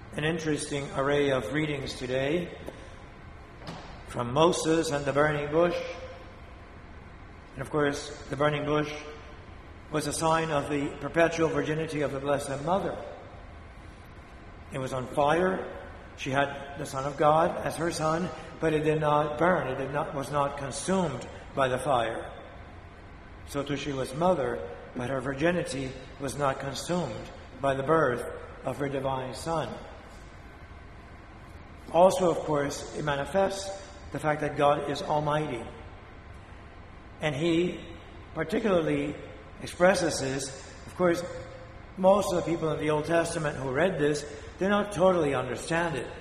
an interesting array of readings today from Moses and the burning bush. And of course, the burning bush was a sign of the perpetual virginity of the Blessed Mother. It was on fire. She had the Son of God as her son, but it did not burn. It was not consumed by the fire. So too she was mother, but her virginity was not consumed by the birth of her divine Son. Also, of course, it manifests the fact that God is almighty. And he particularly expresses this. Of course, most of the people in the Old Testament who read this did not totally understand it.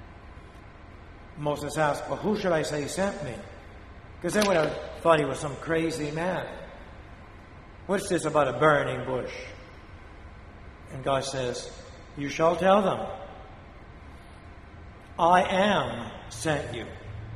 Moses asked, well, who should I say sent me? Because they would have thought he was some crazy man. What's this about a burning bush? And God says, you shall tell them, I am sent you.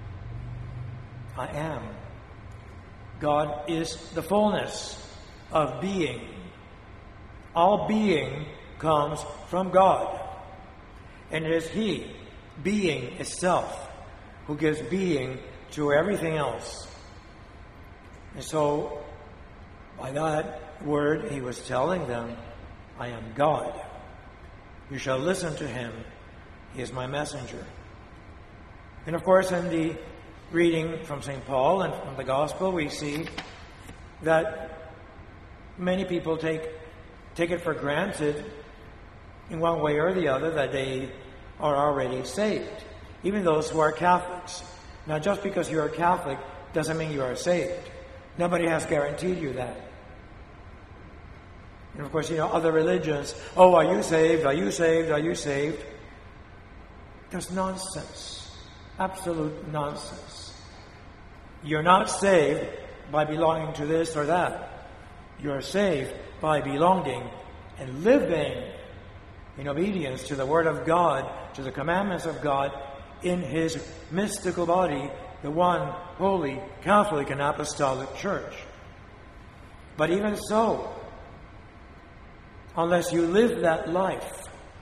I am. God is the fullness of being. All being comes from God. And it is He, being itself, who gives being to everything else. And so, by that word, He was telling them, I am God. You shall listen to Him. He is my messenger. And of course, in the reading from St. Paul and from the Gospel, we see that many people take it for granted in one way or the other that they are already saved. Even those who are Catholics. Now, just because you're a Catholic doesn't mean you are saved. Nobody has guaranteed you that. And of course, other religions, oh, are you saved? Are you saved? Are you saved? That's nonsense. Absolute nonsense. You're not saved by belonging to this or that. You're saved by belonging and living in obedience to the Word of God, to the commandments of God, in His mystical body, the one holy, Catholic, and Apostolic Church. But even so, unless you live that life,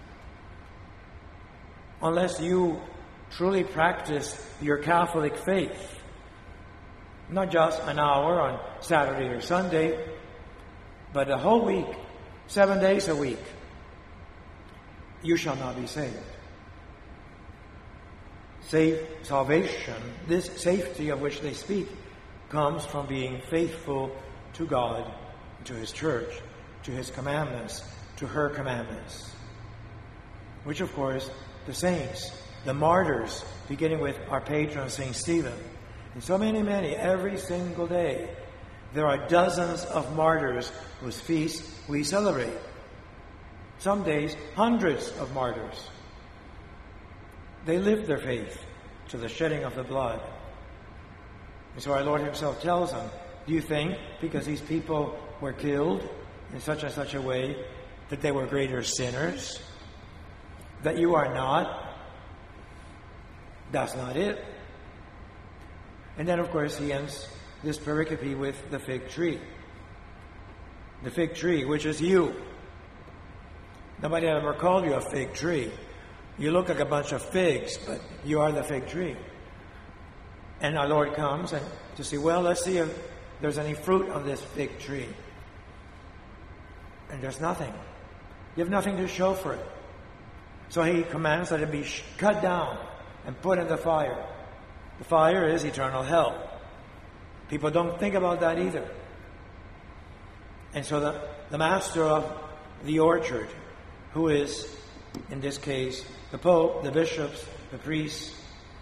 unless you truly practice your Catholic faith, not just an hour on Saturday or Sunday, but a whole week, 7 days a week, you shall not be saved. Salvation, this safety of which they speak, comes from being faithful to God, to His church, to His commandments, to her commandments. Which, of course, the saints, the martyrs, beginning with our patron, St. Stephen, and so many, every single day, there are dozens of martyrs whose feast we celebrate. Some days, hundreds of martyrs. They lived their faith to the shedding of the blood. And so our Lord Himself tells them, do you think because these people were killed in such and such a way that they were greater sinners? That you are not? That's not it. And then, of course, He ends this pericope with the fig tree. The fig tree, which is you. Nobody ever called you a fig tree. You look like a bunch of figs, but you are the fig tree. And our Lord comes and to see, well, let's see if there's any fruit on this fig tree. And there's nothing. You have nothing to show for it. So He commands that it be cut down and put in the fire. The fire is eternal hell. People don't think about that either. And so the master of the orchard, who is, in this case, the Pope, the bishops, the priests,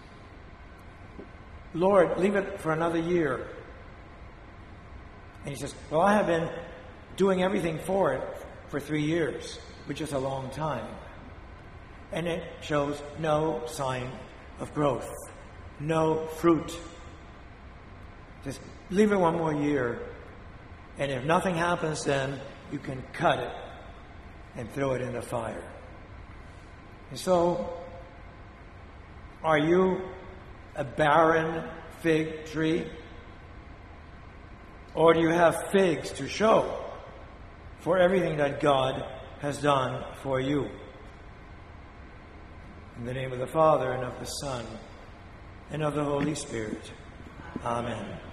Lord, leave it for another year. And He says, well, I have been doing everything for it for 3 years, which is a long time. And it shows no sign of growth, no fruit. Just leave it one more year, and if nothing happens then, you can cut it and throw it in the fire. And so, are you a barren fig tree? Or do you have figs to show for everything that God has done for you? In the name of the Father, and of the Son, and of the Holy Spirit. Amen.